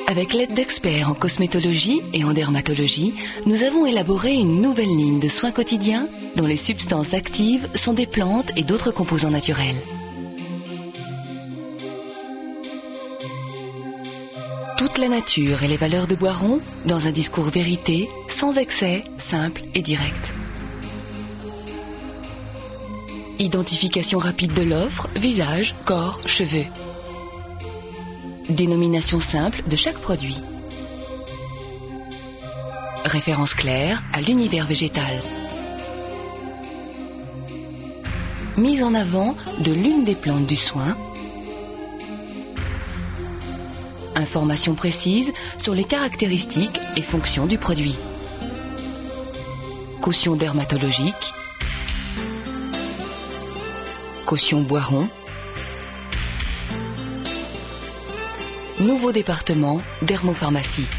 Avec l'aide d'experts en cosmétologie et en dermatologie, nous avons élaboré une nouvelle ligne de soins quotidiens dont les substances actives sont des plantes et d'autres composants naturels. Toute la nature et les valeurs de Boiron dans un discours vérité, sans excès, simple et direct. Identification rapide de l'offre, visage, corps, cheveux. Dénomination simple de chaque produit. Référence claire à l'univers végétal. Mise en avant de l'une des plantes du soin. Informations précises sur les caractéristiques et fonctions du produit. Caution dermatologique. Caution Boiron. Nouveau département dermopharmacie.